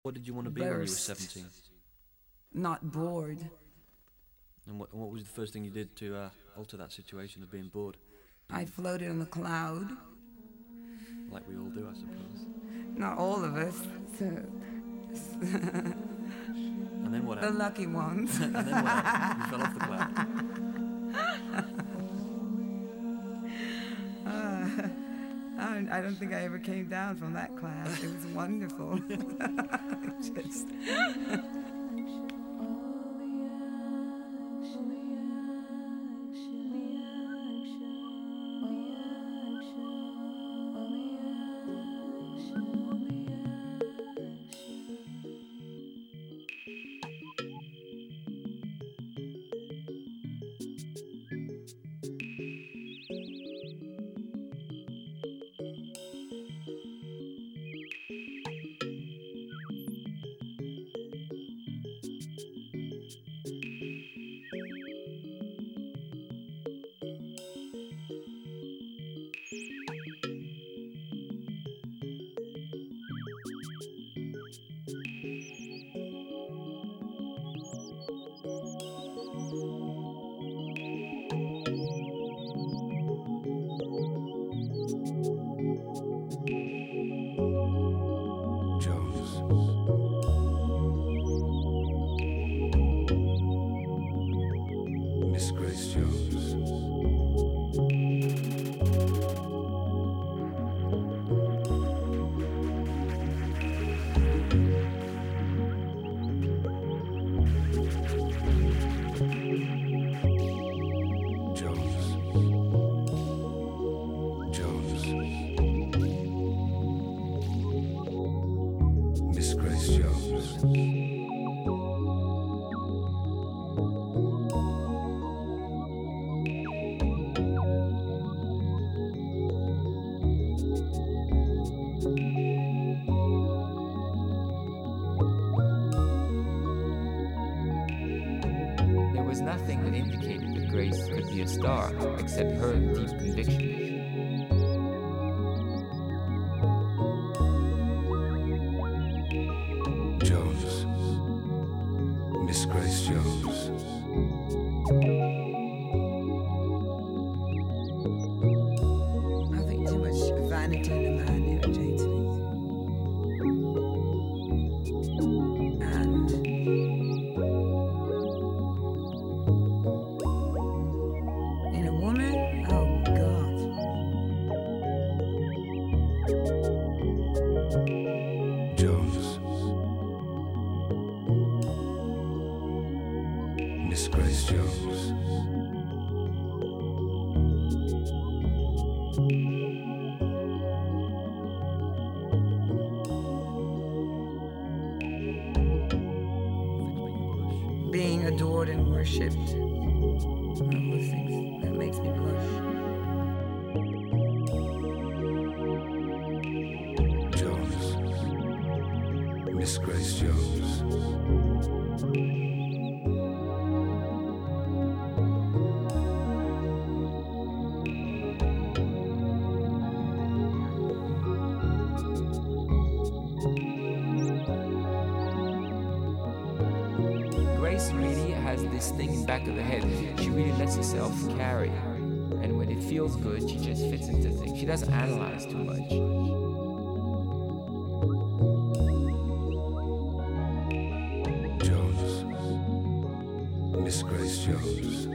What did you want to be when you were burst. 17? Not bored. And what was the first thing you did to alter that situation of being bored? I floated on a cloud. Like we all do, I suppose. Not all of us. And then what The happened? lucky ones. And then what happened? You fell off the cloud. I don't think I ever came down from that cloud. It was wonderful. Just Miss Grace Jones. Jones. Jones. Miss Grace Jones. There was nothing that indicated that Grace could be a star except her deep conviction. Jones. Miss Grace Jones. I think too much vanity in a man irritates me. And in a woman, oh God. Jones. Miss Grace Jones. Being adored and worshipped. All those things that makes me blush. Jones. Miss Grace Jones. Grace really has this thing in the back of the head. She really lets herself carry. And when it feels good, she just fits into things. She doesn't analyze too much. Jones. Miss Grace Jones.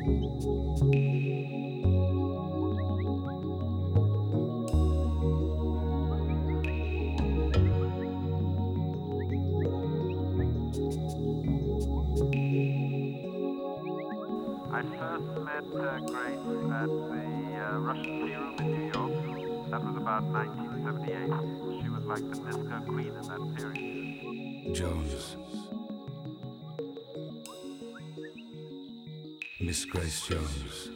I first met Grace at the Russian Tea Room in New York. That was about 1978. She was like the disco queen in that period. Jones. Miss Grace Jones.